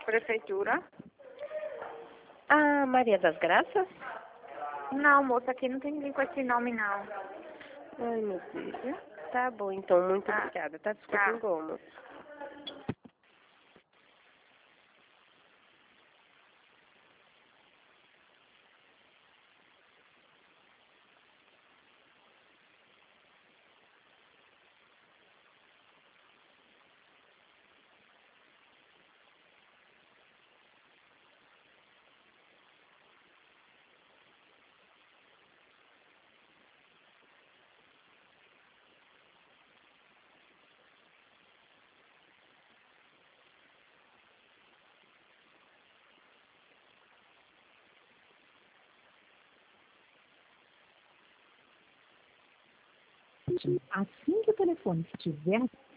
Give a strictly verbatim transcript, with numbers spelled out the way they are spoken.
prefeitura. Ah, Maria das Graças? Não, moça, aqui não tem ninguém com esse nome, não. Ai, meu Deus. Tá bom, então. Muito Tá. obrigada. Tá, desculpa Tá. o incômodo. Assim que o telefone estiver